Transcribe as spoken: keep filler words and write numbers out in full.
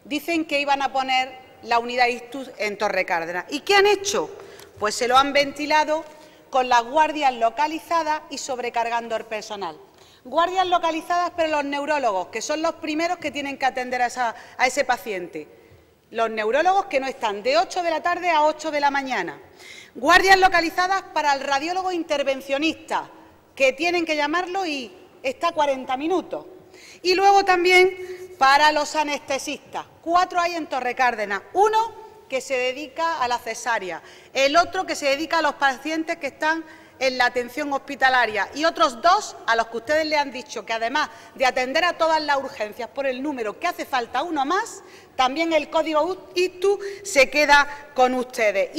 dicen que iban a poner la unidad Ictus en Torrecárdenas. ¿Y qué han hecho? Pues se lo han ventilado con las guardias localizadas y sobrecargando el personal. Guardias localizadas, pero los neurólogos, que son los primeros que tienen que atender a, esa, a ese paciente. Los neurólogos que no están de ocho de la tarde a ocho de la mañana. Guardias localizadas para el radiólogo intervencionista, que tienen que llamarlo y está cuarenta minutos. Y luego también para los anestesistas. Cuatro hay en Torrecárdenas. Uno que se dedica a la cesárea, el otro que se dedica a los pacientes que están en la atención hospitalaria y otros dos a los que ustedes le han dicho que, además de atender a todas las urgencias por el número que hace falta uno más, también el código Ictus se queda con ustedes.